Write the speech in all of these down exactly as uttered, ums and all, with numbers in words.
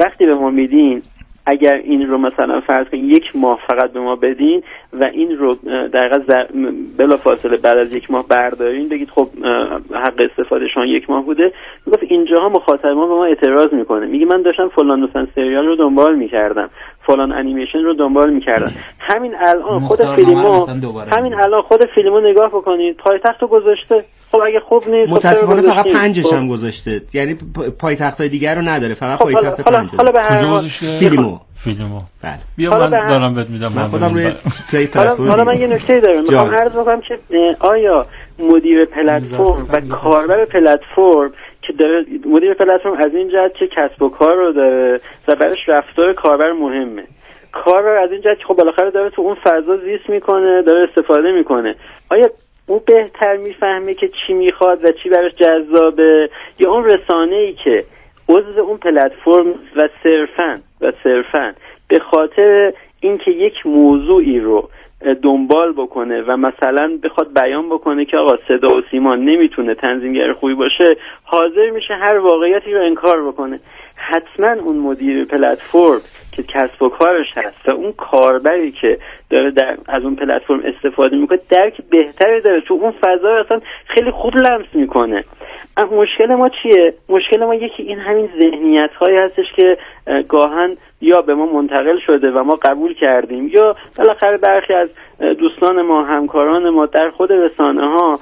وقتی به ما میدین اگر این رو مثلا فرض کنید یک ماه فقط به ما بدین و این رو در واقع بلافاصله بعد از یک ماه بردارین، بگید خب حق استفاده شما یک ماه بوده، میگفت اینجاها مخاطب ما به ما اعتراض میکنه، میگه من داشتم فلان مثلا سریال رو دنبال میکردم، فلان انیمیشن رو دنبال میکردم. همین الان خود فیلمو همین الان خود فیلمو نگاه بکنید، پایتخت رو گذاشته. خب اگه خوب نیست متاسفانه فقط پنجش هم گذاشته، یعنی پایتختای دیگر رو نداره، فقط خب پایتخت پنج. کجا گذاشته؟ فیلمو فیلمو. بله. بیا من دارم بهت میدم. من خودم روی پلی پلتفرم. حالا من یه نکته دارم میخوام عرض بکنم که آیا مدیر پلتفرم و کاربر پلتفرم که داره، مدیر پلتفرم از این جهت که کسب و کار رو داره و براش رفتار کاربر مهمه، کاربر از این جهت که خب بالاخره داره تو اون فضا زیست میکنه، داره استفاده میکنه، آیا اون بهتر میفهمه که چی میخواد و چی براش جذابه، یا اون رسانه‌ای که عضو اون پلتفرم و صرفاً و صرفاً به خاطر اینکه یک موضوعی رو دنبال بکنه و مثلا بخواد بیان بکنه که آقا صدا و سیما نمیتونه تنظیمگر خوبی باشه، حاضر میشه هر واقعیتی رو انکار بکنه. حتما اون مدیر پلتفرم که کسب و کارش هست و اون کاربری که داره در از اون پلتفرم استفاده میکنه درک بهتری داره، تو اون فضا اصلا خیلی خوب لمس میکنه. مشکل ما چیه؟ مشکل ما یکی این همین ذهنیت هایی هستش که گاهن یا به ما منتقل شده و ما قبول کردیم، یا بالاخره برخی از دوستان ما، همکاران ما در خود رسانه ها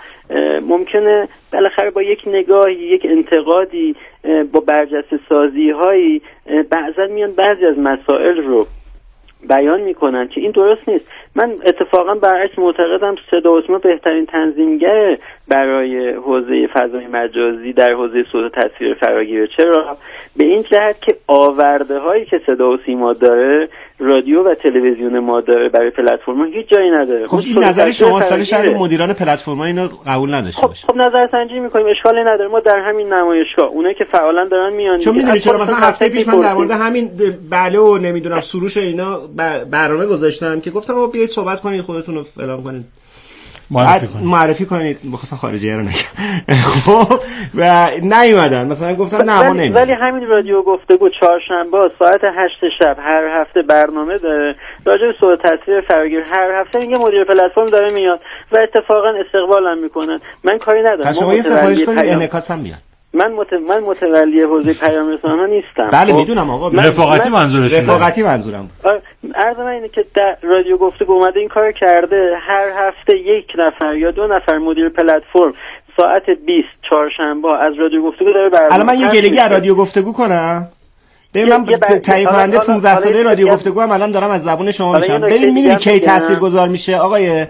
ممکنه بالاخره با یک نگاهی، یک انتقادی، با برجسته سازی هایی بعضا میان بعضی از مسائل رو بیان میکنن که این درست نیست. من اتفاقا برعکس معتقدم صدا و سیما بهترین تنظیمگر برای حوزه فضای مجازی در حوزه صوت و تصویر فراگیره. چرا؟ به این جهت که آورده هایی که صدا و سیما داره، رادیو و تلویزیون ما داره برای پلتفرم‌ها هیچ جایی نداره. خب این نظر شماست، ولی شاید مدیران پلتفرم‌ها اینو قبول نداشته باشه. خب نظر سنجی می‌کنیم، اشکالی نداره. ما در همین نمایشگاه اونایی که فعالا دارن میان، چون می‌دونی چرا مثلا هفته پیش من در مورد همین بله و نمیدونم سروش اینا برنامه گذاشتم که گفتم آقا بیاید صحبت کنید، خودتون رو فلان کنید، معرفی کنید معرفی کنید بخاطر خارجیه رو نگم. خب و نیومدن، مثلا گفتم نه ما نمی‌ریم. ولی همین رادیو گفتگو چهارشنبه ساعت هشت شب هر هفته برنامه داره راجع به صوت تصویر فراگیر، هر هفته میگه مدیر پلتفرم داره میاد و اتفاقا استقبالم میکنن. من کاری ندارم. پس شما یه سفارش کنید انعکاس هم میاد. من مت... من متولی حوزه پیام رسانه نیستم. بله میدونم آقا، من رفاقتی منظورش رفاقتی منظورم. عرض من اینه که در رادیو گفتگو اومده این کار کرده، هر هفته یک نفر یا دو نفر مدیر پلتفرم ساعت بیست چهارشنبه از رادیو گفتگو داره برنامه. الان من یه گلگی از رادیو گفتگو کنم. ببین من تایید کننده پانزده ساله رادیو گفتگو هم الان دارم از زبون شما میشم. ببین میدونی کی تاثیرگذار میشه آقای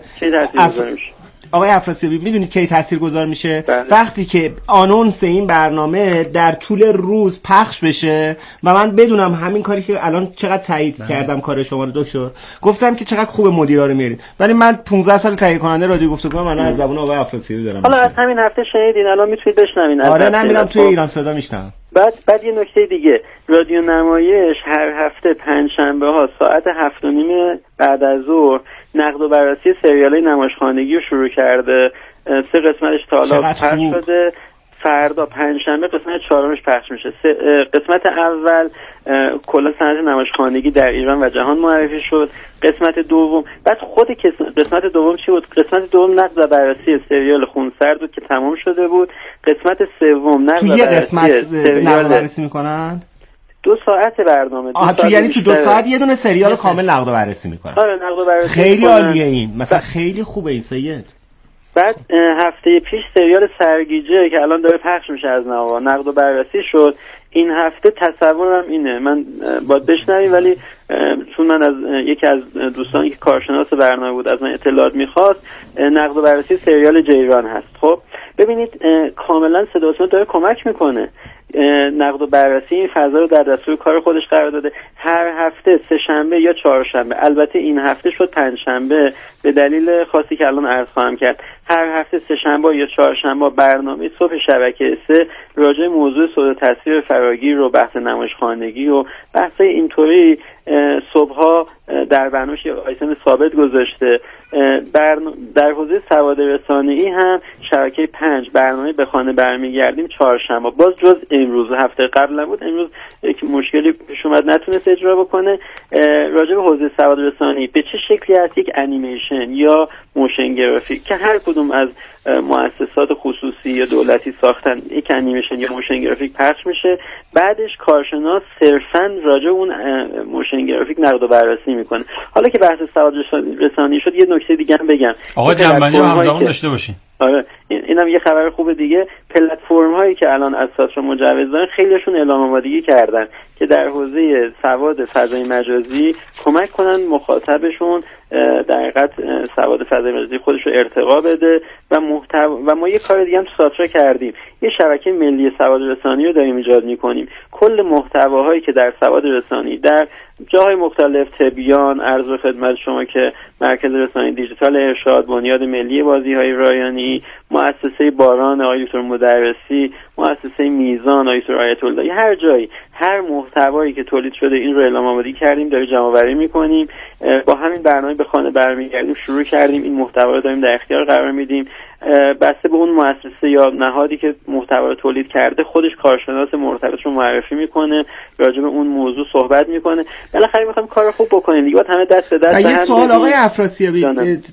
آقای افراسیابی، میدونید کی تاثیرگذار میشه؟ بله. وقتی که آنونس این برنامه در طول روز پخش بشه و من بدونم همین کاری که الان چقدر تایید بله. کردم کار شما رو دکتر، گفتم که چقدر خوب مدیرا رو میارید، ولی من پانزده سال تایید کننده رادیو گفتگو من از زبون آقای افراسیابی دارم. حالا از همین هفته شنیدین، الان میتونید بشنوین. آره نمیدونم توی ایران صدا میشنوم. بعد بعد یه نکته دیگه، رادیو نمایش هر هفته پنجشنبه ها ساعت هفت و نیم بعد از ظهر نقد و بررسی سریال‌های نمایشخانگی رو شروع کرده. سه قسمتش تا حالا پخش شده. فردا پنجشنبه قسمت چهارمش پخش میشه. قسمت اول کلا صنعت نمایشخانگی در ایران و جهان معرفی شد. قسمت دوم بعد خود قسمت دوم چی بود؟ قسمت دوم نقد و بررسی سریال خونسرد بود که تمام شده بود. قسمت سوم نقد و بررسی سریال بررسی میکنن. دو ساعت برنامه. آها تو یعنی تو دو ساعت یه دونه سریال کامل نقد و بررسی میکنن. آره نقد و بررسی. خیلی عالیه این. مثلا خیلی خوبه این سید. بعد هفته پیش سریال سرگیجه که الان داره پخش میشه از نوا نقد و بررسی شد. این هفته تصورم اینه، من باید بشنویم، ولی چون من از یکی از دوستانی که کارشناس برنامه بود از من اطلاعات میخواست، نقد و بررسی سریال جیران هست. خب ببینید کاملا صدا و سیما داره کمک میکنه. نقد و بررسی این فضا رو در دستور کار خودش قرار داده. هر هفته سه شنبه یا چهارشنبه، البته این هفته شد پنج شنبه به دلیل خاصی که الان عرض خواهم کرد، هر هفته سه شنبه یا چهارشنبه برنامه صبح شبکه سه راجع موضوع صوت و تصویر فراگیر و بحث نمایشخانگی و بحث اینطوری صبح‌ها در برنامه‌اش آیتم ثابت گذاشته برنامه در حوزه سواد رسانه‌ای هم شبکه پنج برنامه به خانه برمیگردیم چهارشنبه، باز جز امروز هفته قبل نبود، امروز یک مشکلی پیش اومد نتونست اجرا بکنه. راجع به حوزه سواد رسانه‌ای به چه شکلی هست یک انیمیشن یا موشن گرافیک که هر کدوم از مؤسسات خصوصی یا دولتی ساختن یک انیمیشن یا موشن گرافیک پخش میشه، بعدش کارشناس صرفاً راجع اون موشن گرافیک نقد و بررسی میکنه. حالا که بحث سواد رسانه‌ای شد یه نکته دیگه هم بگم. آقا جنبندی رو همزمان داشته باشین. آره اینم یه خبر خوب دیگه، پلتفرم هایی که الان از ساترا مجوز دارن خیلیشون اعلام آمادگی کردن که در حوزه سواد فضای مجازی کمک کنن مخاطبشون در حقیقت سواد فضای مجازی خودش رو ارتقا بده و محتوا. و ما یه کار دیگه هم تو ساترا کردیم، یه شبکه ملی سواد رسانی رو داریم ایجاد می‌کنیم. کل محتواهایی که در سواد رسانی در جاهای مختلف، تبیان، عرض و خدمت شما که مرکز رسانه دیجیتال ارشاد، بنیاد ملی بازی‌های رایانی، مؤسسه باران آقای دکتر مدرسی، مؤسسه میزان آقای دکتر آیت الله، هر جایی هر محتوایی که تولید شده این رو اعلام آمادگی کردیم، داریم جمع‌آوری می‌کنیم. با همین برنامه به خانه برمیگردیم شروع کردیم، این محتوا رو داریم در اختیار قرار میدیم. بسته به اون مؤسسه یا نهادی که محتوا رو تولید کرده خودش کارشناس مرتبط رو معرفی میکنه، راجع به اون موضوع صحبت میکنه. بالاخره میخوایم کار خوب بکنیم دیگه، همه دست به دست. یه سوال آقای افراسیابی،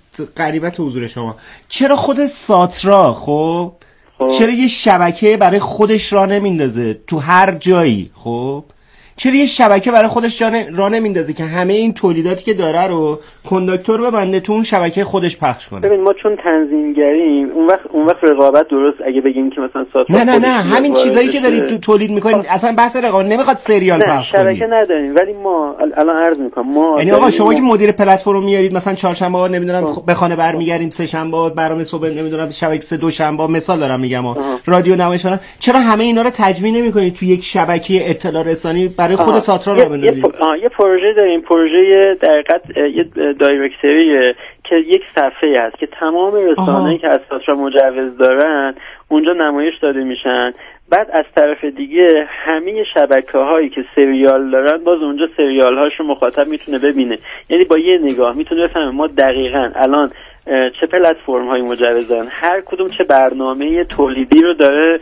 غریبت حضور شما، چرا خود ساترا خب خب چرا یه شبکه برای خودش راه نمیندازه تو هر جایی؟ خب چرا یه شبکه برای خودش راه نمیندازه که همه این تولیداتی که داره رو کنداکتور ببنده تو اون شبکه خودش پخش کنه؟ ببین ما چون تنظیمگریم اون وقت اون وقت رقابت درست اگه بگیم که مثلا ساترا نه نه نه همین چیزایی که دارید تو تولید میکنین اصلا بحث رقابت نمیخواد سریال پخش کنید. شبکه نداریم ولی ما الان عرض میکنم ما یعنی آقا شما که مدیر پلتفرم میارید مثلا چهارشنبه ها نمیدونم به خانه برمیگردیم، سه شنبه برنامه صبح نمیدونم شبکه سه دوشنبه مثال دارم میگم ها. رادیو نمایشگاه، چرا همه اینا رو تجمیع نمیکنید تو یک شبکه اطلاع رسانی برای خود ساترا را بندازید؟ یه, یه پروژه داریم، پروژه در حقیقت یه دایرکتوریه که یک صفحه هست که تمام رسانه‌ای که از ساترا مجوز دارن اونجا نمایش داده میشن. بعد از طرف دیگه همه شبکه‌هایی که سریال دارن باز اونجا سریال‌هاشو مخاطب میتونه ببینه، یعنی با یه نگاه میتونه بفهمه ما دقیقاً الان چه پلتفرم‌هایی مجوز دارن، هر کدوم چه برنامه تولیدی رو داره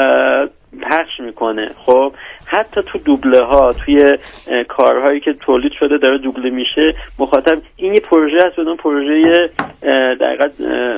پخش میکنه. خب حتی تو دوبله ها، توی کارهایی که تولید شده داره دوبله میشه، مخاطب این یه پروژه هست، بدون پروژه در حقیقت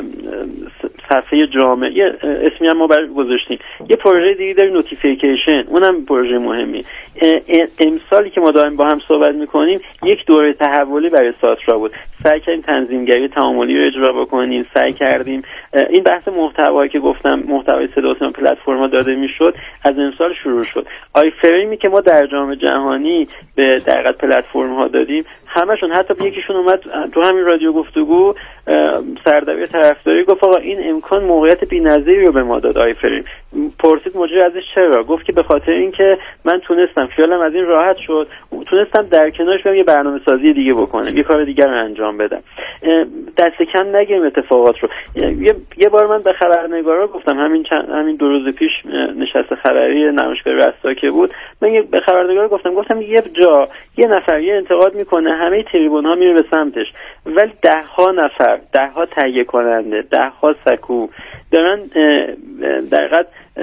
صفحه جامعه اسمی هم ما برای گذاشتیم. یه پروژه دیگه داریم نوتیفیکیشن، اونم پروژه مهمی. امسالی که ما داریم با هم صحبت میکنیم یک دوره تحولی برای ساترا بود، سعی کردیم تنظیمگری تعاملی رو اجرا بکنیم، سعی کردیم این بحث محتوایی که گفتم محتوای صدا و سیما پلتفرم‌ها داده میشد از امسال شروع شد. آی فریمی که ما در جام جهانی به در حقیقت پلتفرم‌ها دادیم همشون، حتی یکیشون اومد تو همین رادیو گفتگو سردبیر طرفداری گفت آقا این امکان موقعیت بی‌نظیری رو به ما داد. آی فریم پرسید مجری ازش چرا، گفت که به خاطر اینکه من تونستم خیالم از این راحت شد، تونستم در کنارش برم یه برنامه‌سازی دیگه بکنم، یه کار دیگه رو انجام بدم. دست کم نگیریم اتفاقات رو. یه, یه بار من به خبرنگارا گفتم، همین چند همین دو روز پیش نشست خبری نمایشگاه رستا که بود، من یه به خبرنگارا گفتم گفتم یه جا یه نفر یه انتقاد میکنه همه تریبون‌ها میره به سمتش، ولی ده ها نفر، ده ها تهیه کننده، ده ها سکو دارن در حقیقت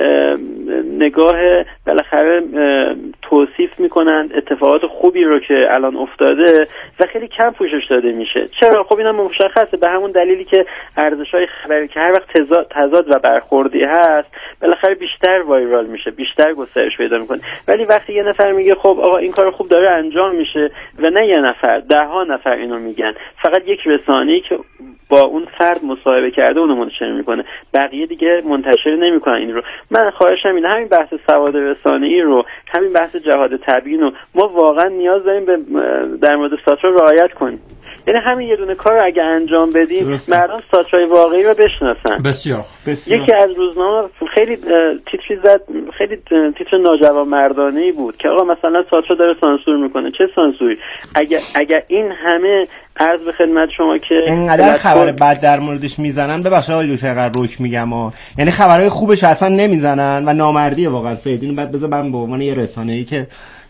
نگاه بالاخره توصیف میکنن اتفاقات خوبی رو که الان افتاده و خیلی کم پوشش داده میشه. چرا؟ خب اینم مشخصه، به همون دلیلی که ارزش‌های خبری که هر وقت تضاد, تضاد و برخوردی هست بالاخره بیشتر وایرال میشه، بیشتر گسترش پیدا میکنه. ولی وقتی یه نفر میگه خب آقا این کار خوب داره انجام میشه و نه یه نفر، ده ها نفر اینو میگن، فقط یک رسانه‌ای که با اون فرد مصاحبه کرده اونو منتشر میکنه، بقیه دیگه منتشر نمیکنن این رو. من خواهشم اینه همین بحث سواد رسانه‌ای رو، همین بحث جهاد تبیین رو ما واقعا نیاز داریم به در مورد ساترا رعایت کنیم. یعنی همین یه دونه کار رو اگه انجام بدیم درسته. مردم ساترای واقعی رو بشناسن. بسیار بسیار. یکی از روزنامه خیلی تیتری زد، خیلی تیتر ناجوانمردانه‌ای بود که آقا مثلا ساترا داره سانسور میکنه. چه سانسوری؟ اگه اگه این همه عرض به خدمت شما که اینقدر خبر بد در موردش میزنن، ببخشید آقای دکتر اینقدر روک میگم ها، یعنی خبرهای خوبش اصلا نمیزنن و نامردیه واقعا. سید اینو بعد بذار من به عنوان یه رسانه‌ای که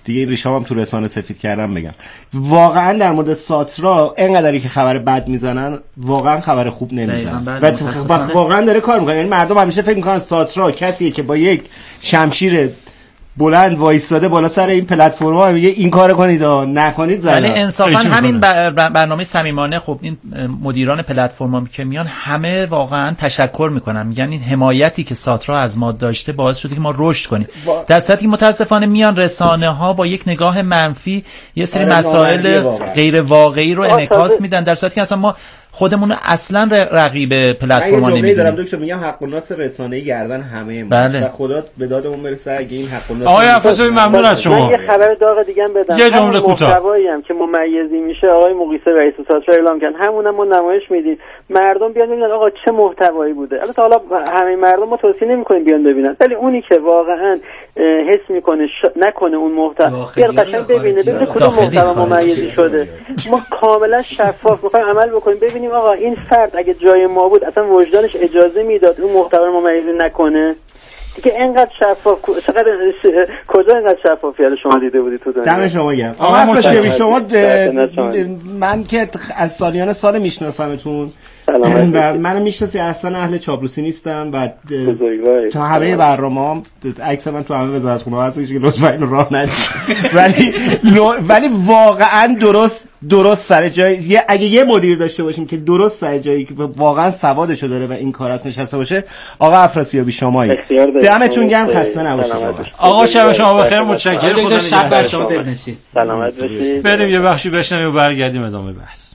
دیگه این ریشام هم تو رسانه سفید کردم بگم. واقعا در مورد ساترا اینقدری که خبر بد میزنن واقعا خبر خوب نمیزنن و واقعا داره کار میکنه. یعنی مردم همیشه فکر میکنن ساترا کسیه که با یک شمشیر بلند وایستاده بالا سر این پلتفرم‌ها میگه این کارو کنید و نکنید زدن. ولی انصافا همین برنامه صمیمانه خب این مدیران پلتفرم‌ها که میان همه واقعا تشکر میکنن، میگن این حمایتی که ساترا از ما داشته باعث شده که ما رشد کنیم. با... در صورتی که متاسفانه میان رسانه‌ها با یک نگاه منفی یه سری مسائل غیر واقعی رو انعکاس میدن، در صورتی که اصلا ما خودمون اصلا رقیب پلتفرم‌ها نمی‌دونیم. دارم دکتر میگم حق الناس رسانه‌ای گردن همه ما بله. و خدا به دادمون برسه اگه این حق الناس. آقای افسری ممنون از شما. من یه خبر داغ دیگه هم بدم. یه جمله کوتاه. محتوایی هم که ممیزی میشه آقای مقیسه رئیس ساترا اعلام کردن، همونم ما نمایش میدیم. مردم بیان ببینن آقا چه محتوایی بوده. البته حالا همه مردم ما توصیه نمی‌کنیم بیان ببینن، ولی اونی که واقعا حس میکنه ش... نکنه اون محتوا بیاد قشنگ ببینه ببینه کدوم محتوا ممیزی شده. ما کاملا شفاف می‌خوایم عمل بکنیم، ببینیم آقا این فرد اگه جای ما بود اصلا وجدانش اجازه میداد اون محتوا رو ممیزی نکنه دیگه. اینقدر شفاف چقدر کجا اینقدر شفافیت شما دیده بودی تو دنیا؟ دم شما گرم. آقا مشتبه شما من که از سالیان سال میشناسمتون و منو میشناسی، اصلا اهل چاپلوسی نیستم و تا همه برنامه‌ام عکس من تو همه وزارتخونه هست که لطفا اینو راه ندید. ولی ولی واقعا درست درست سر جای، اگه یه مدیر داشته باشیم که درست سر جایی که واقعا سوادشو داره و این کار اصلا نشسته باشه، آقا افراسیابی شمایی. دمتون گرم، خسته نباشید. آقا شب شما بخیر، متشکرم. خدا شب بر شما دلنشین. سلامت باشید. بریم یه بخشی بشنویم و برگردیم ادامه بحث.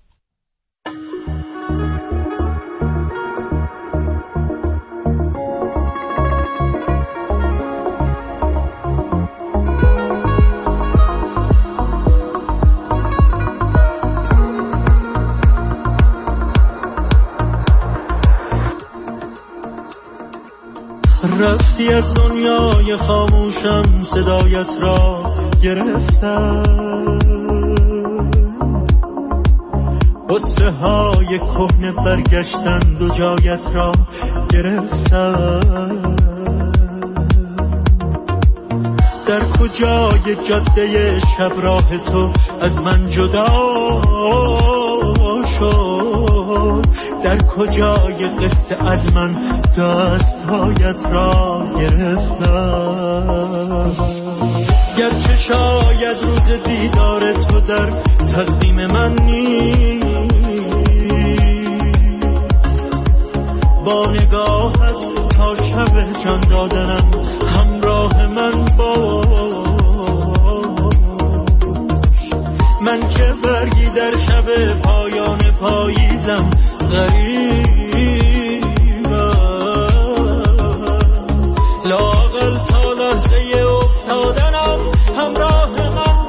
رفتی از دنیای خاموشم، صدایت را گرفتم، قصه های کهنه برگشتند و جایت را گرفتم. در کجای جاده شب راه تو از من جدا شد، در کجای قصه از من دستهایت را گرفتم. گرچه شاید روز دیدار تو در تقدیم من نیست، با نگاهت تا شب جان دادنم همراه من باش. من که برگی در شب پایان پاییزم غریبم، لااقل تا لحظه افتادنم همراه من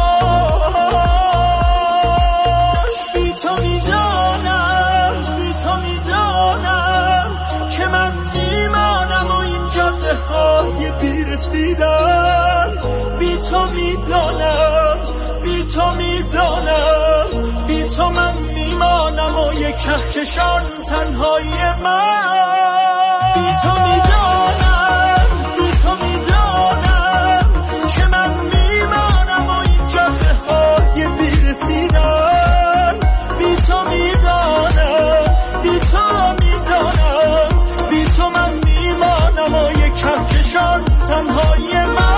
باش. بی تو میدانم بی تو میدانم که من میمانم و این جاده های بیرسیدن. بی تو میدانم بی تو میدانم بی تو من میمانم و یک کهکشان تنهایی من. بی تو میدانم بی تو میدانم که من میمانم و این جاده های بیرسیدن. بی تو میدانم بی تو میدانم بی تو من میمانم و یک کهکشان تنهایی من.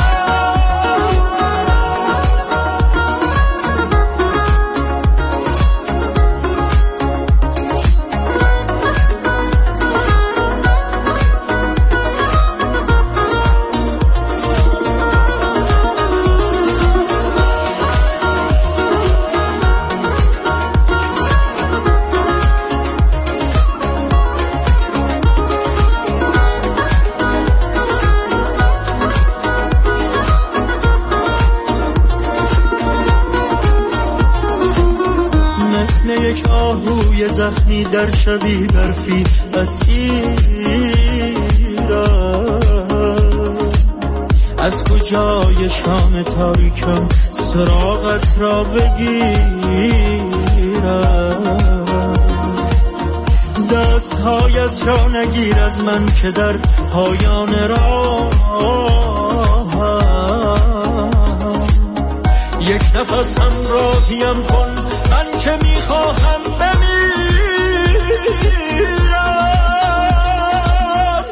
یک آهوی زخمی در شبی برفی اسیرم، از کجای شام تاریکم سراغت را بگیرم. دستهایت را نگیر از من که در پایان راه یک نفس همراهیم کن، من که میخواهم بمیرم.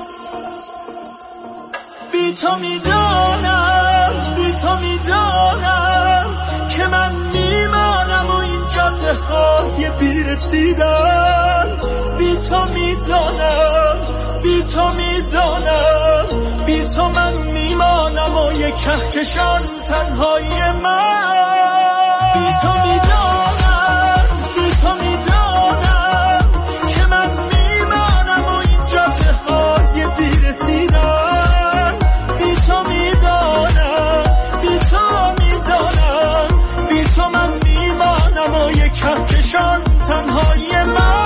بی تو میدانم، بی تو میدانم که من میمانم و این جاده های بیرسیدن. بی تو میدانم، بی تو میدانم، بی تو من میمانم و یک کهکشان تنهای من. بی تو میدانم، بی تو میدانم که من میمانم و این جاده های بیرسیدن. بی تو میدانم، بی تو میدانم، بی تو من میمانم و یک کهکشان تنهای من.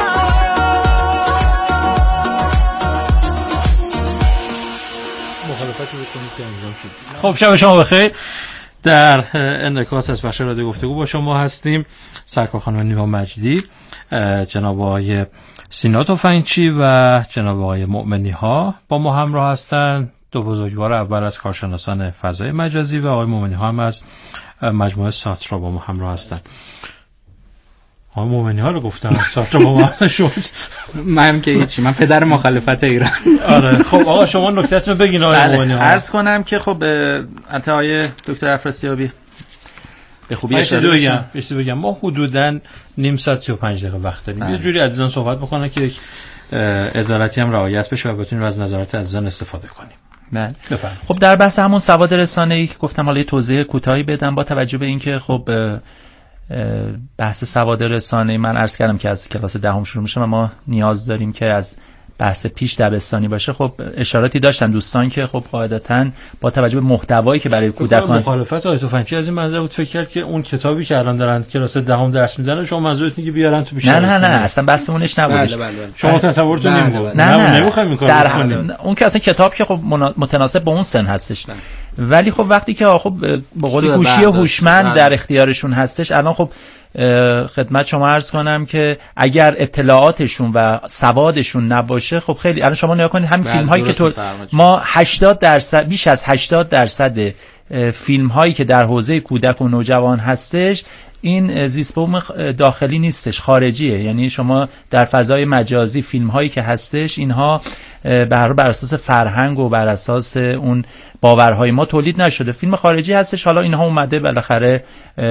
خب شب شما بخیر. در انعکاس از بخش رادیو گفتگو با شما هستیم. سرکار خانم نیما مجدی، جناب آقای سینا تفنگچی و جناب آقای مؤمنی ها با ما همراه هستند. دو بزرگوار اول از کارشناسان فضای مجازی و آقای مؤمنی ها هم از مجموعه ساترا با ما همراه هستند. آقای مؤمنی ها رو گفتم ساترا با ما شد. من که هیچی، من پدر مخالفت ایران. آره خب آقا شما نکتهتون رو بگین آقای مؤمنی ها. عرض کنم که خب انتهای دکتر افراسیابی به خوبی اشاره بگم چیزی بگم ما حدوداً نیم ساعت سی و پنج دقیقه وقت داریم. یه جوری عزیزان صحبت بکنن که یک عدالتی هم رعایت بشه و بتونیم از نظرات عزیزان استفاده کنیم. بله. خب در بحث همون سواد رسانه‌ای که گفتم حالا یه توضیح کوتاهی بدم با توجه به اینکه خب بحث سواد رسانه‌ای من عرض کردم که از کلاس دهم شروع میشه و ما نیاز داریم که از بحث پیش دبستانی باشه. خب اشاراتی داشتن دوستان که خب قاعدتاً با توجه به محتوایی که برای کودکان مخالفت آقای تفنگچی از این منظر بود فکر کرد که اون کتابی که الان دارن کلاس دهم درس میدن شما منظورت اینه که بیارن تو بیشتر. نه نه نه اصلا بحثمونش نبودش. بله بله. شما تصورتون این بود. نه نه نمیخوایم این کارو بکنیم. اون که اصلا کتاب که خب متناسب با اون سن هستش. ولی خب وقتی که خب به قول گوشی هوشمند در اختیارشون هستش، الان خب خدمت شما عرض کنم که اگر اطلاعاتشون و سوادشون نباشه خب خیلی الان شما نگاه کنید همین فیلم هایی که تو ما هشتاد درصد بیش از هشتاد درصد فیلم هایی که در حوزه کودک و نوجوان هستش این زیست بوم داخلی نیستش، خارجیه. یعنی شما در فضای مجازی فیلم هایی که هستش اینها بر بر اساس فرهنگ و بر اساس اون باورهای ما تولید نشده، فیلم خارجی هستش. حالا اینها اومده بالاخره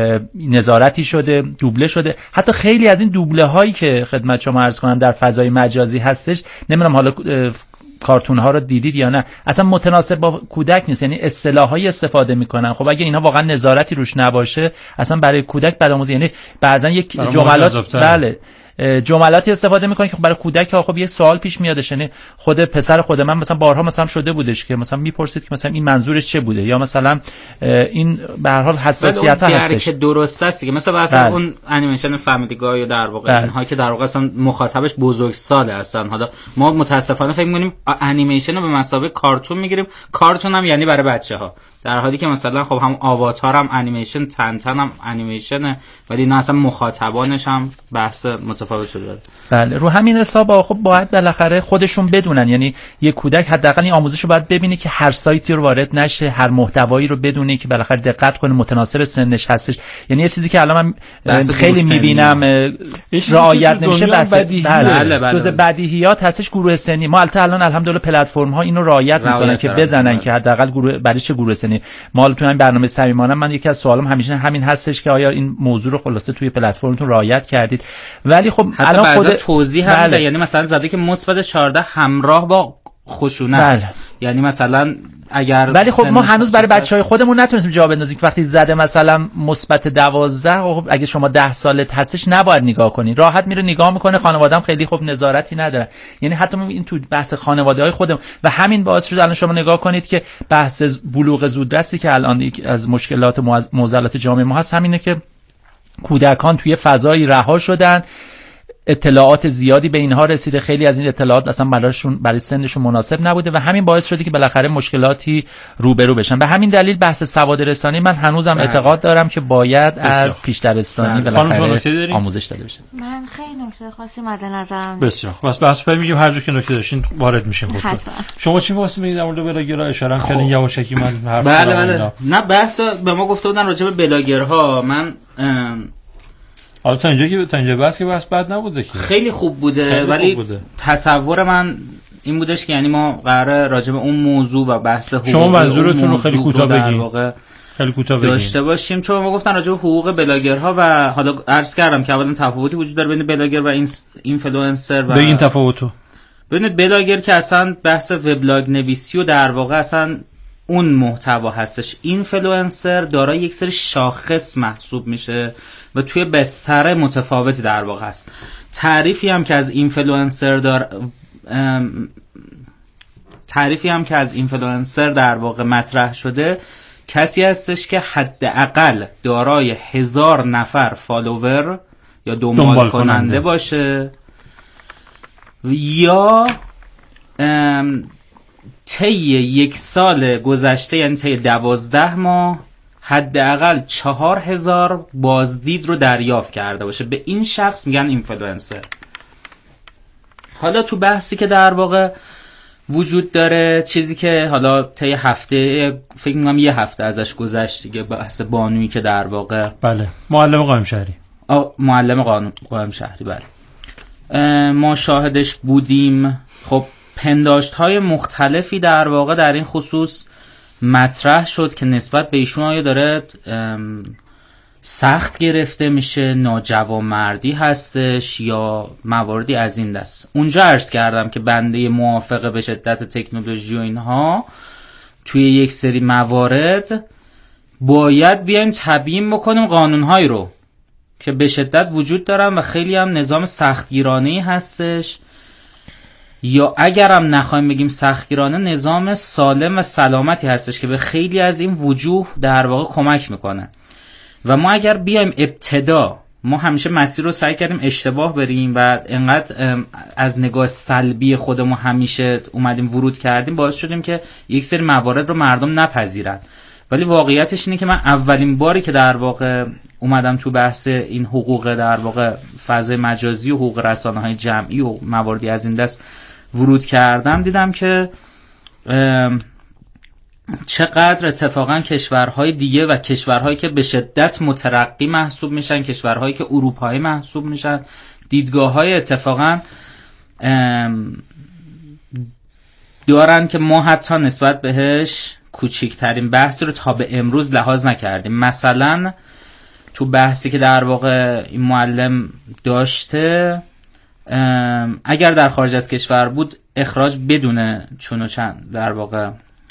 نظارتی شده، دوبله شده. حتی خیلی از این دوبله هایی که خدمت شما عرض کنم در فضای مجازی هستش، نمیدونم حالا کارتون ها رو دیدید یا نه، اصلا متناسب با کودک نیست. یعنی اصطلاحایی استفاده میکنن. خب اگه اینا واقعا نظارتی روش نباشه اصلا برای کودک بدآموزی. یعنی بعضا یک جملات بله جملاتی استفاده میکنه که خب برای کودک ها خب یه سوال پیش میادش. یعنی خود پسر خود من مثلا بارها مثلا شده بودش که مثلا میپرسید که مثلا این منظورش چه بوده، یا مثلا این به هر حال حساسیت هستش که درست است که مثلا مثلا بله. اون انیمیشن فامیلی گای یا در واقع بله. اینها که در واقع اصلا مخاطبش بزرگساله هستن. حالا ما متاسفانه فکر می‌کنیم انیمیشن رو به مثابه کارتون میگیریم، کارتون هم یعنی برای بچه‌ها، در حالی که مثلا خب هم آواتار هم انیمیشن، تنتن هم انیمیشنه، ولی نه اصلا مخاطبانش هم بحث متفاوتی داره. بله رو همین حساب خب باید بالاخره خودشون بدونن. یعنی یک کودک حداقل این آموزش رو باید ببینه که هر سایتی رو وارد نشه، هر محتوایی رو بدونه که بالاخره دقت کنه متناسب سنش هستش. یعنی یه چیزی که الان من خیلی میبینم رعایت نمیشه، بس بله بله جزء بدیهیات هستش. گروه سنی ما الان الحمدلله پلتفرم ها اینو رعایت میکنن که بزنن که حداقل گروه برای چه گروه سنی. ما تو همین برنامه صمیمانه من یکی از سوالام همیشه همین هستش که آیا این موضوع رو خلاصه توی پلتفرمتون رعایت کردید. ولی خب الان خود توضیح هم بله. یعنی مثلا زده که مثبت چهارده همراه با خشونت بله. یعنی مثلا اگر ولی خب ما هنوز برای بچهای خودمون نتونستیم جواب بندازیم که وقتی زده مثلا مثبت دوازده خب اگه شما ده سالت هستش نباید نگاه کنی، راحت میره نگاه میکنه. خانواده‌ام خیلی خب نظارتی نداره. یعنی حتی این تو بحث خانواده‌های خودمون و همین باعث شد الان شما نگاه کنید که بحث بلوغ زودرسی که الان یک از مشکلات معضلات جامعه ما هست همینه که کودکان توی فضایی رها شدن. اطلاعات زیادی به اینها رسیده، خیلی از این اطلاعات اصلا براشون برای سنشون مناسب نبوده و همین باعث شده که بالاخره مشکلاتی روبرو بشن. به همین دلیل بحث سواد رسانی من هنوزم بله. اعتقاد دارم که باید بسیار. از پیش دبستانی بالاخره آموزش داده بشه. من خیلی نکته خاصی مد نظرم. بسیار خوب. بس بحث پای میگیم هر جا که نکته داشتین وارد میشیم خودتون. شما چی واسه میگید در مورد بلاگرها اشاره کردین یواشکی من حرف بله بله. نه بحث به ما گفته بودن راجع به بلاگرها. من حالا تا اینجا که تا اینجا بس که بس بد نبوده که خیلی خوب بوده خیلی ولی خوب بوده. تصور من این بودش که یعنی ما قراره راجع به اون موضوع و بحث حقوق شما منظورتون رو خیلی کوتاه بگین خیلی کوتاه بگین داشته باشیم، چون ما گفتن راجع به حقوق بلاگرها و حالا عرض کردم که اولا تفاوتی وجود داره بین بلاگر و این اینفلوئنسر و بگین تفاوتو. ببینید بلاگر که اصلا بحث وبلاگ نویسی و در واقع اصلا اون محتوا هستش. اینفلوئنسر دارای یک سری شاخص محسوب میشه و توی بستر متفاوتی در واقع هست. تعریفی هم که از اینفلوئنسر دار تعریفی هم که از اینفلوئنسر در واقع مطرح شده کسی هستش که حداقل دارای هزار نفر فالوور یا دنبال, دنبال کننده, کننده باشه یا طی یک سال گذشته یعنی طی دوازده ماه حداقل چهار هزار بازدید رو دریافت کرده باشه. به این شخص میگن اینفلوئنسر. حالا تو بحثی که در واقع وجود داره، چیزی که حالا طی هفته فکر می‌کنم یه هفته ازش گذشت دیگه، بحث بانویی که در واقع بله معلم قائم شهری معلم قانون قائم شهری بله ما شاهدش بودیم. خب پنداشت‌های مختلفی در واقع در این خصوص مطرح شد که نسبت به ایشون آیا داره سخت گرفته میشه، ناجوانمردی هستش یا مواردی از این دست. اونجا عرض کردم که بنده موافقه به شدت تکنولوژی و اینها توی یک سری موارد باید بیایم تبیین بکنیم قانون‌هایی رو که به شدت وجود دارن و خیلی هم نظام سختگیرانه‌ای هستش، یا اگرم نخوایم بگیم سختگیرانه نظام سالم و سلامتی هستش که به خیلی از این وجوه در واقع کمک میکنه. و ما اگر بیایم ابتدا ما همیشه مسیر رو سعی کردیم اشتباه بریم و انقدر از نگاه سلبی خودمون همیشه اومدیم ورود کردیم باعث شدیم که یک سری موارد رو مردم نپذیرن. ولی واقعیتش اینه که من اولین باری که در واقع اومدم تو بحث این حقوق در واقع فضای مجازی و حقوق رسانه‌های جمعی و مواردی از این دست ورود کردم دیدم که چقدر اتفاقا کشورهای دیگه و کشورهایی که به شدت مترقی محسوب میشن، کشورهایی که اروپایی محسوب میشن، دیدگاه‌های اتفاقا دارن که ما حتی نسبت بهش کوچکترین بحثی رو تا به امروز لحاظ نکردیم. مثلا تو بحثی که در واقع این معلم داشته، اگر در خارج از کشور بود اخراج بدون چون و چند در واقع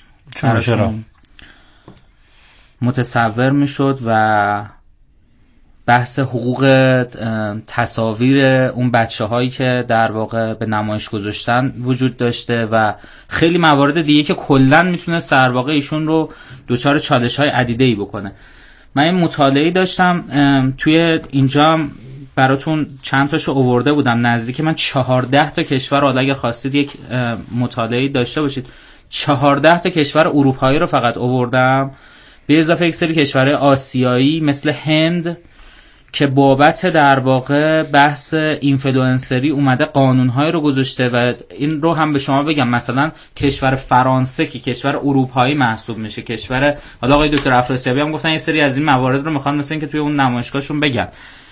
متصور میشد و بحث حقوق تصاویر اون بچه هایی که در واقع به نمایش گذاشتن وجود داشته و خیلی موارد دیگه که کلن میتونه در واقع ایشون رو دوچار چالش های عدیده‌ای بکنه. من این مطالعه داشتم توی اینجا براتون چند تاشو آورده بودم، نزدیک من چهارده تا کشور، حالا اگر خواستید یک مطالعه داشته باشید چهارده تا کشور اروپایی رو فقط آوردم به اضافه یک سری کشورهای آسیایی مثل هند که بابت در واقع بحث اینفلوئنسری اومده قانونهای رو گذاشته. و این رو هم به شما بگم مثلا کشور فرانسه که کشور اروپایی محسوب میشه، کشور حالا آقای دکتر افراسیابی هم گفتن یه سری از این موارد رو میخوان مثلا که توی اون نمایشگاهشون بگن،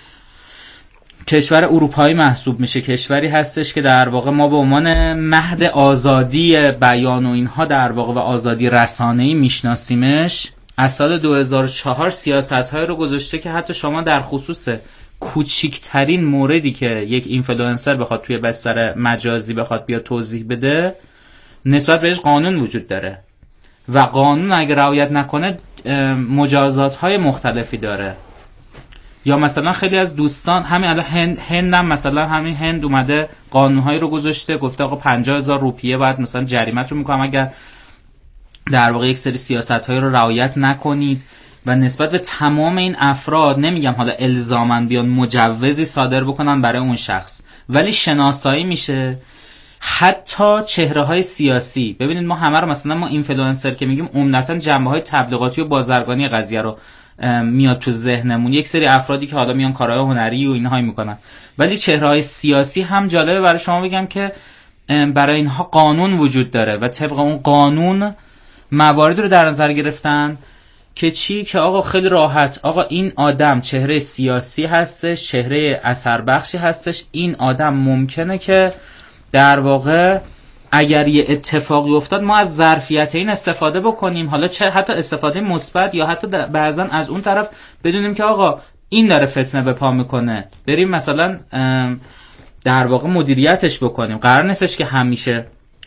کشور اروپایی محسوب میشه، کشوری هستش که در واقع ما به عنوان مهد آزادی بیان و اینها در واقع و آزادی رسانه‌ای میشناسیمش. از سال دو هزار و چهار سیاست‌های رو گذاشته که حتی شما در خصوص کوچکترین موردی که یک اینفلوئنسر بخواد توی بستر مجازی بخواد بیا توضیح بده نسبت بهش قانون وجود داره و قانون اگه رعایت نکنه مجازات‌های مختلفی داره. یا مثلا خیلی از دوستان همین الان هند هندم مثلا همین هند اومده قانون‌هایی رو گذاشته، گفته آقا پنجاه هزار روپیه باید مثلا جریمه‌تون میکنم اگر در واقع یک سری سیاست‌هایی رو رعایت نکنید. و نسبت به تمام این افراد، نمیگم حالا الزاماً بیان مجوزی صادر بکنن برای اون شخص، ولی شناسایی میشه. حتی چهره‌های سیاسی، ببینید ما همه رو مثلا ما اینفلوئنسر که میگیم عمدتاً جنبه‌های تبلیغاتی و بازرگانی قضیه رو میاد تو ذهنمون، یک سری افرادی که حالا میان کارهای هنری و اینها میکنن، ولی چهره‌های سیاسی هم جالبه برای شما بگم که برای اینها قانون وجود داره و طبق اون قانون مواردی رو در نظر گرفتن که چی؟ که آقا خیلی راحت، آقا این آدم چهره سیاسی هستش، چهره اثر بخشی هستش، این آدم ممکنه که در واقع اگر یه اتفاقی افتاد ما از ظرفیت این استفاده بکنیم، حالا چه حتی استفاده مثبت یا حتی بعضا از اون طرف بدونیم که آقا این داره فتنه به پا میکنه، بریم مثلا در واقع مدیریتش بکنیم. قرار نیستش که همیشه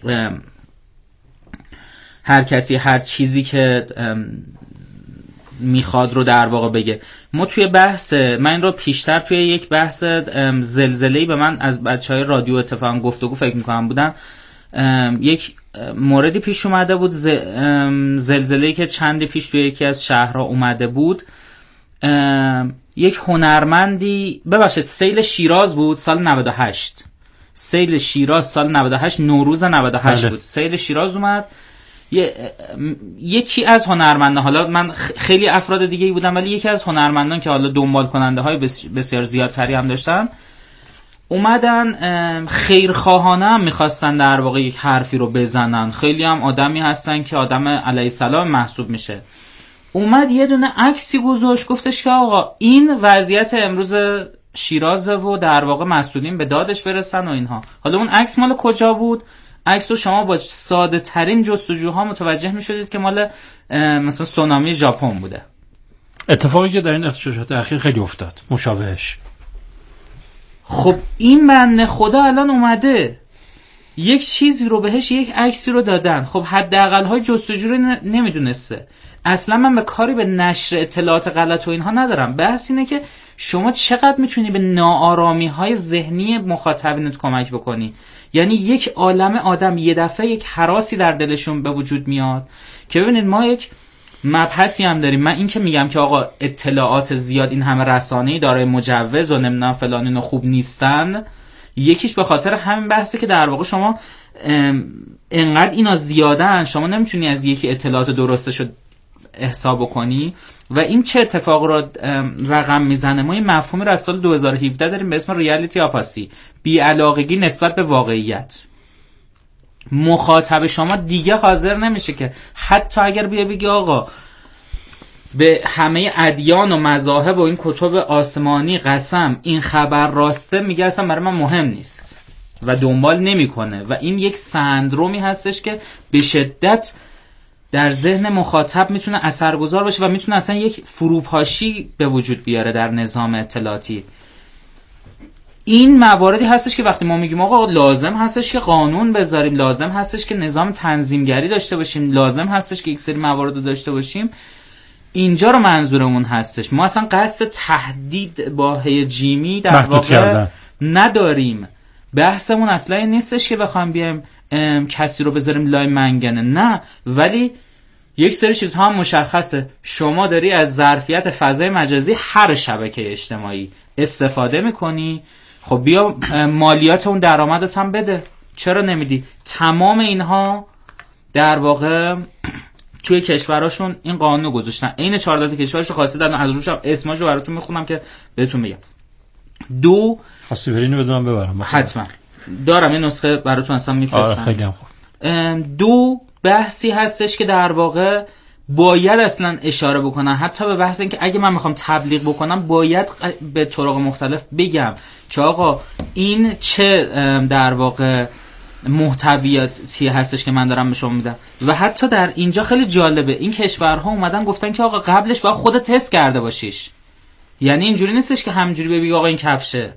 هر کسی هر چیزی که میخواد رو در واقع بگه. ما توی بحث، من این رو پیشتر توی یک بحث زلزله‌ای به من از بچهای رادیو اتفاقا گفتگو فکر میکنم بودن، یک موردی پیش اومده بود، زلزله‌ای که چندی پیش توی یکی از شهرها اومده بود. یک هنرمندی، ببخشید سیل شیراز بود سال نود و هشت، سیل شیراز سال نود و هشت، نوروز نود و هشت بود، سیل شیراز اومد. یکی از هنرمندان، حالا من خیلی افراد دیگه ای بودن ولی یکی از هنرمندان که حالا دنبال کننده های بسیار زیادتری هم داشتن، اومدن خیرخواهانه هم میخواستن در واقع یک حرفی رو بزنن. خیلی هم آدمی هستن که آدم علیه السلام محسوب میشه. اومد یه دونه عکسی گذاشت، گفتش که آقا این وضعیت امروز شیرازه و در واقع مسئولین به دادش برسن و اینها. حالا اون عکس مال کجا بود؟ عکس رو شما با ساده ترین جستجوها متوجه می شدید که مال مثلا سونامی ژاپن بوده. اتفاقی که در این اغتشاشات اخیر خیلی افتاد مشابهش. خب این بنده خدا الان اومده یک چیزی رو بهش، یک عکسی رو دادن، خب حداقل های جستجو رو نمیدونسته. اصلا من به کاری به نشر اطلاعات غلط و اینها ندارم، بحث اینه که شما چقدر میتونی به ناآرامی های ذهنی مخاطبینت کمک بکنی. یعنی یک عالمه آدم یه دفعه یک هراسی در دلشون به وجود میاد که ببینید ما یک مبحثی هم داریم. من این که میگم که آقا اطلاعات زیاد این همه رسانه‌ای دارای مجوز و نمیدونم فلان اینا خوب نیستن، یکیش به خاطر همین بحثه که در واقع شما انقدر اینا زیادن شما نمیتونی از یکی اطلاعات درستشو حساب کنی و این چه اتفاق رو رقم میزنه. ما این مفهومی رو از سال دو هزار و هفده داریم به اسم ریالیتی آپاسی، بی‌علاقگی نسبت به واقعیت. مخاطب شما دیگه حاضر نمیشه که حتی اگر بیا بگی آقا به همه ادیان و مذاهب و این کتب آسمانی قسم این خبر راسته، میگه اصلا برای من مهم نیست و دنبال نمیکنه و این یک سندرومی هستش که به شدت در ذهن مخاطب میتونه اثرگذار باشه و میتونه اصلا یک فروپاشی به وجود بیاره در نظام اطلاعاتی. این مواردی هستش که وقتی ما میگیم آقا لازم هستش که قانون بذاریم، لازم هستش که نظام تنظیمگری داشته باشیم، لازم هستش که یک سری موارد رو داشته باشیم، اینجا رو منظورمون هستش. ما اصلا قصد تهدید با هیجیمی در واقع نداریم. بحثمون اصلا این نیستش که بخوایم بیایم کسی رو بذاریم لای منگنه، نه، ولی یک سری چیزها هم مشخصه. شما داری از ظرفیت فضای مجازی هر شبکه اجتماعی استفاده میکنی، خب بیا مالیات اون درآمدت هم بده، چرا نمیدی؟ تمام اینها در واقع توی کشوراشون این قانونو گذاشتن. این چهارده تا کشورشو خواسته دادن، از روش اسماشو براتون میخونم که بهتون بگم. دو خواستی برینو بدونم ببرم، حتما دارم این نسخه براتون اصلا میفرستم. خیلی هم خوب. دو بحثی هستش که در واقع باید اصلا اشاره بکنم، حتی به بحث این که اگه من میخوام تبلیغ بکنم باید به طرق مختلف بگم که آقا این چه در واقع محتویاتی هستش که من دارم به شما میدم. و حتی در اینجا خیلی جالبه، این کشورها اومدن گفتن که آقا قبلش باید خودت تست کرده باشیش. یعنی اینجوری نیستش که همینجوری بگی آقا این کفشه،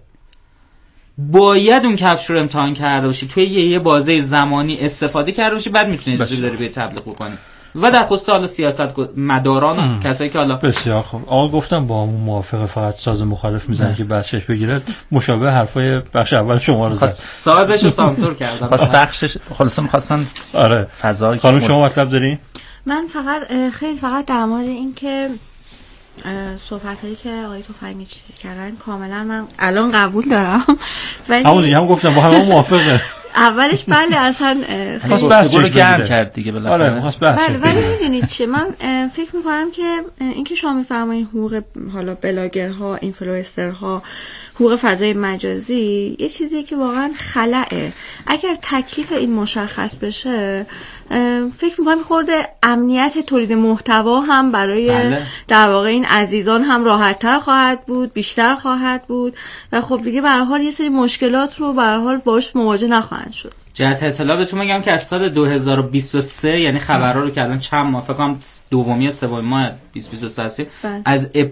باید اون کفش رو امتحان کرده باشی، توی یه, یه بازه زمانی استفاده کرده باشی، بعد میتونی چیزی داری به تبلیغ بکنی. و در خصوص حالا سیاست مداران ام. کسایی که حالا بسیار خوب. آقا گفتم با همون موافقه، فقط ساز مخالف میزنه که بحثش بگیره. مشابه حرفای بخش اول شما رو زد، سازشو سانسور کردن. خاص بخشش خلاص می‌خواستن آره فضا. خانم شما مطلب دارین؟ من فقط خیلی فقط در مورد این که صحبتایی که آقای تفنگی کردن کاملا من الان قبول دارم، ولی همون دیگه هم گفتم با هم موافقه. اولش بله اصلا خیلی بحث رو گرم کرد دیگه بالاخره. آره خواست بحث بله ولی میدونید چه، من فکر میکنم که اینکه شما میفرمایید حقوق حالا بلاگرها، اینفلوئنسرها، حقوق فضای مجازی یه چیزیه که واقعا خلأه. اگر تکلیف این مشخص بشه فکر میکنم خورده امنیت تولید محتوا هم برای بله. در واقع این عزیزان هم راحت‌تر خواهد بود، بیشتر خواهد بود و خب دیگه به هر حال یه سری مشکلات رو به هر حال باهاش مواجه نخواهند شد. جهت اطلاع بهتون میگم که از سال دو هزار و بیست و سه یعنی خبرها رو که الان چند ماه فکر کنم دومی یا سومی ماه بیست بیست و سه هستیم، از